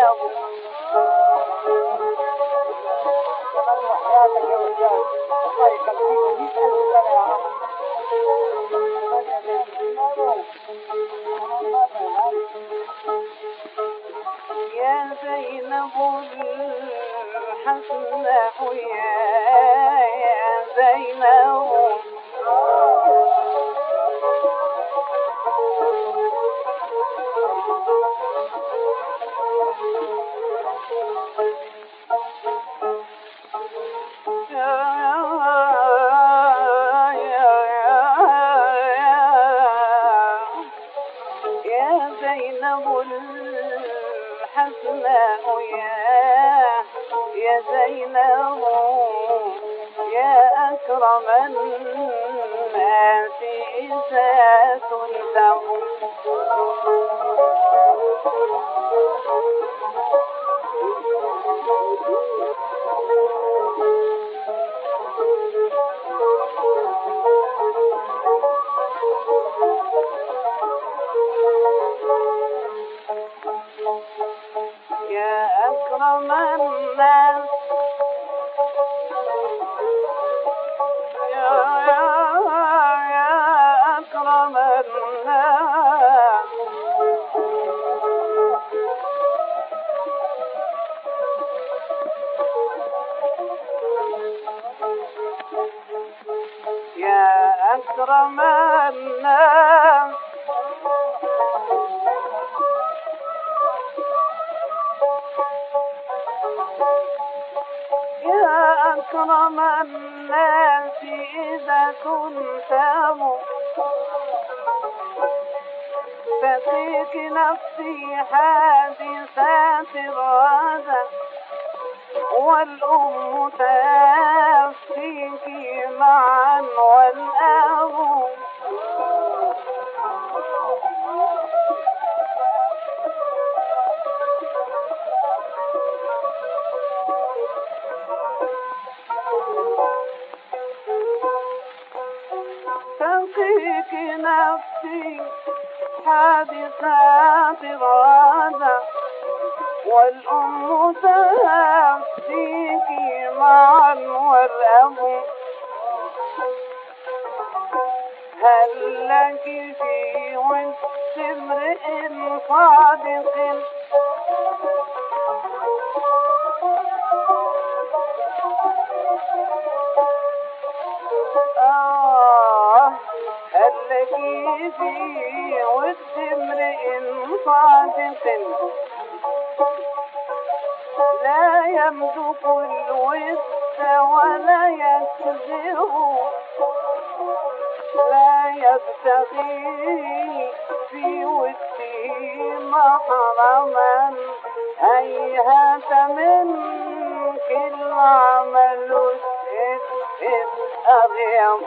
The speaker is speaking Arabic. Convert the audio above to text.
يا زينب الحسناء يا زينب يا زينب الحسناء يا زينب يا أكرم الناس إذا تنتم يا أكرم الناس يا أكرم الناس يا أكرم الناس يا أكرم الناس إذا كنت ففيك نفسي حادثات الرذى والأم تفيك معا والأب تفيك نفسي حادثات الرذى والأم تفديك معا والأب هل لك في وجه امرئ صادق هل لك في وجه امرئ صادق لا يملك الود ولا يكذب لا يبتغي في وده محرما هيهات منك العمل إذ أغيب